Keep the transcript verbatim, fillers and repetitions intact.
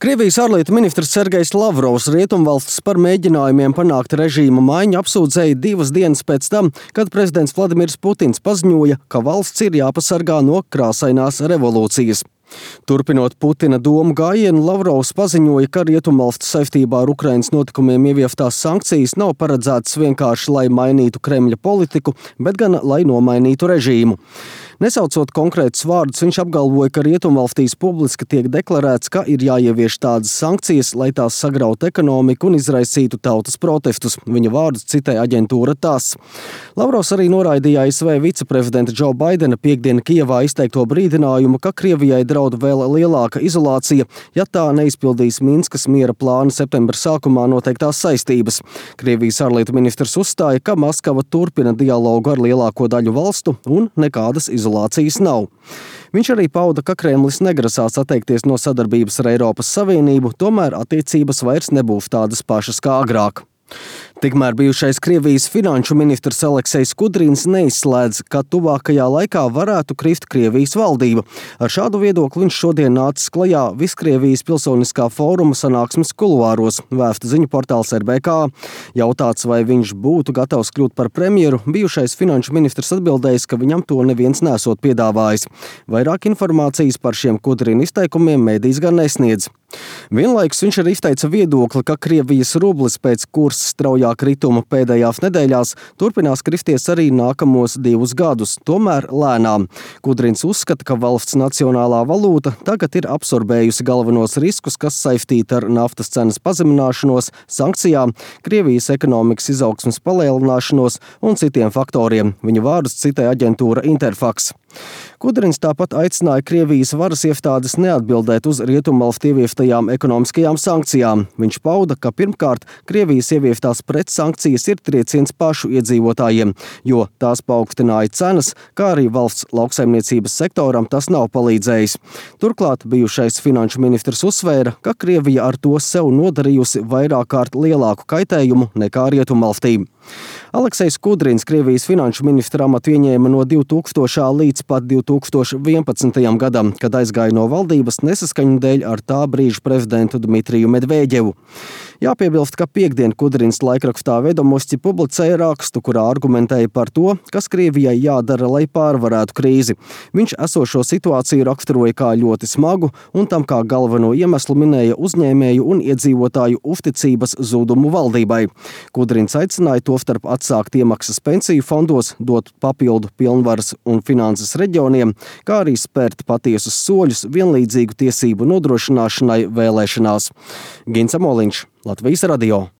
Krievijas ārlietu ministrs Sergejs Lavrovs rietumvalstis par mēģinājumiem panākt režīma maiņu apsūdzēja divas dienas pēc tam, kad prezidents Vladimirs Putins paziņoja, ka valsts ir jāpasargā no krāsainās revolūcijas. Turpinot Putina domu gājienu, Lavrovs paziņoja, ka rietumvalstis saistībā ar Ukrainas notikumiem ievieftās sankcijas nav paredzētas vienkārši, lai mainītu Kremļa politiku, bet gan, lai nomainītu režīmu. Nesaucot konkrētus vārdus, viņš apgalvoja, ka rietumvalstīs publiski tiek deklarēts, ka ir jāievieš tādas sankcijas, lai tās sagrautu ekonomiku un izraisītu tautas protestus. Viņa vārdus citēja aģentūra TASS. Lavrovs arī noraidīja A S V viceprezidenta Džo Baidena piekdien Kijevā izteikto brīdinājumu, ka Krievijai draud vēl lielāka izolācija, ja tā neizpildīs Minskas miera plāna septembra sākumā noteiktās saistības. Krievijas ārlietu ministrs uzstāja, ka Maskava turpina dialogu ar lielāko daļu valstu un nekādas izolācijas. Izolācijas nav. Viņš arī pauda, ka Kremlis negrasās atteikties no sadarbības ar Eiropas Savienību, tomēr attiecības vairs nebūs tādas pašas kā agrāk. Tikmēr bijušais Krievijas finanšu ministrs Aleksejs Kudrins neizslēdz, ka tuvākajā laikā varētu krist Krievijas valdība. Ar šādu viedokli viņš šodien nācis klajā Viskrievijas pilsoniskā fóruma sanāksmes kuluāros, vēsta ziņu portāls R B K. Jautāts, vai viņš būtu gatavs kļūt par premjeru, bijušais finanšu ministrs atbildējis, ka viņam to neviens nesot piedāvājis. Vairāk informācijas par šiem Kudrina izteikumiem mēdīs gan nesniedz. Vienlaikus viņš arī izteica viedokli, ka Krievijas rublis pēc kursa straujā krituma pēdējās nedēļās turpinās kristies arī nākamos divus gadus, tomēr lēnām. Kudrins uzskata, ka valsts nacionālā valūta tagad ir absorbējusi galvenos riskus, kas saistīti ar naftas cenas pazemināšanos, sankcijām, Krievijas ekonomikas izaugsmes palielināšanos un citiem faktoriem. Viņa vārdus citēja aģentūra Interfax. Kudrins tāpat aicināja Krievijas varas iestādes neatbildēt uz rietumvalstu ieviestajām ekonomiskajām sankcijām. Viņš pauda, ka pirmkārt Krievijas ieviestās pretsankcijas ir trieciens pašu iedzīvotājiem, jo tās paaugstināja cenas, kā arī valsts lauksaimniecības sektoram tas nav palīdzējis. Turklāt bijušais finanšu ministrs uzsvēra, ka Krievija ar to sev nodarījusi vairāk kārt lielāku kaitējumu nekā rietumvalstīm. Aleksejs Kudrins Krievijas finanšu ministra amatu ieņēma no divtūkstošā līdz pat divtūkstoš vienpadsmitajam gadam, kad aizgāja no valdības nesaskaņu dēļ ar tā brīža prezidentu Dmitriju Medveģevu. Jāpiebilst, ka piekdien Kudrins laikrakstā Vedomosti publicēja rakstu, kurā argumentēja par to, kas Krievijai jādara, lai pārvarētu krīzi. Viņš esošo situāciju raksturoja kā ļoti smagu un tam kā galveno iemeslu minēja uzņēmēju un iedzīvotāju uzticības zudumu valdībai. Kudrins aicināja tostarp atsākt iemaksas pensiju fondos, dot papildu pilnvaras un finanses reģioniem, kā arī spērt patiesus soļus vienlīdzīgu tiesību nodrošināšanai vēlēšanās. Gins Amoliņš, Latvijas radio.